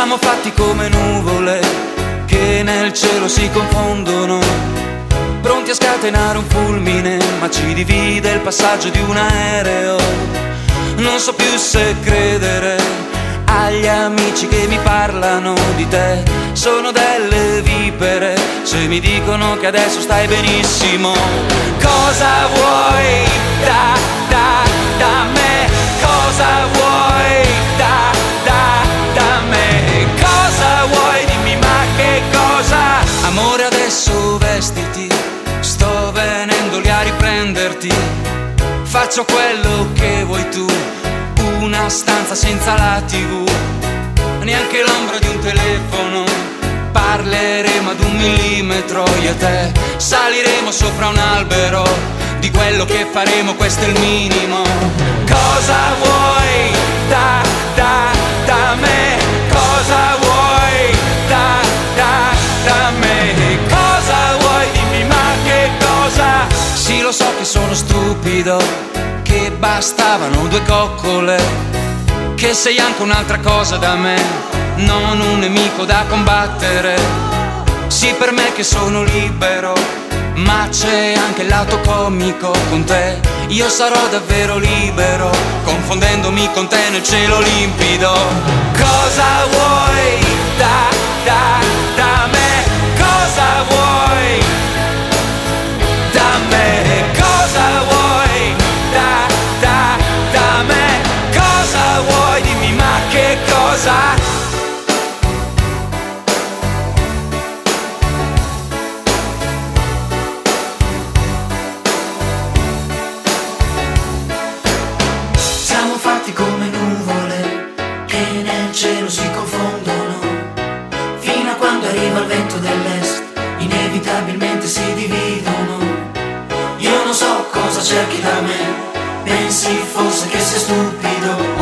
Siamo fatti come nuvole che nel cielo si confondono, pronti a scatenare un fulmine, ma ci divide il passaggio di un aereo. Non so più se credere agli amici che mi parlano di te, sono delle vipere se mi dicono che adesso stai benissimo. Cosa vuoi da me? Cosa vuoi da me? Cosa vuoi? Dimmi, ma che cosa? Amore, adesso vestiti, sto venendo lì a riprenderti. Faccio quello che vuoi tu, una stanza senza la TV, neanche l'ombra di un telefono. Parleremo ad 1 millimetro io e te, saliremo sopra un albero, di quello che faremo questo è il minimo. Cosa vuoi da me? Cosa vuoi da me? Cosa vuoi? Dimmi, ma che cosa? Sì, lo so che sono stupido, che bastavano 2 coccole, che sei anche un'altra cosa da me, non un nemico da combattere. Sì, per me che sono libero, ma c'è anche il lato comico con te. Io sarò davvero libero, confondendomi con te nel cielo limpido. Cosa vuoi da me? Cosa vuoi da me? Cosa vuoi da me? Cosa vuoi? Dimmi, ma che cosa? Siamo fatti come nuvole che nel cielo si confondono, fino a quando arriva il vento dell'est, inevitabilmente si dividono. Io non so cosa cerchi da me, pensi forse che sei stupido,